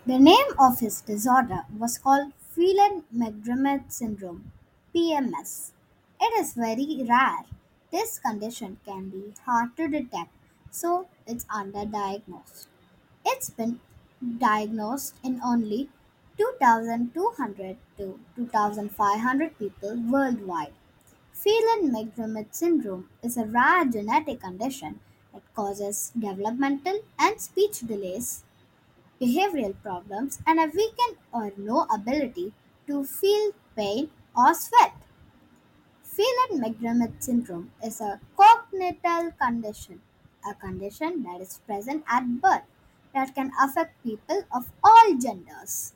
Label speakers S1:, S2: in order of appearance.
S1: The name of his disorder was called Phelan-McDermid syndrome (PMS). It is very rare. This condition can be hard to detect, so it's underdiagnosed. It's been diagnosed in only 2,200 to 2,500 people worldwide. Phelan-McDermid syndrome is a rare genetic condition that causes developmental and speech delays, behavioral problems, and a weakened or no ability to feel pain or sweat. Phelan-McDermid syndrome is a congenital condition, a condition that is present at birth that can affect people of all genders.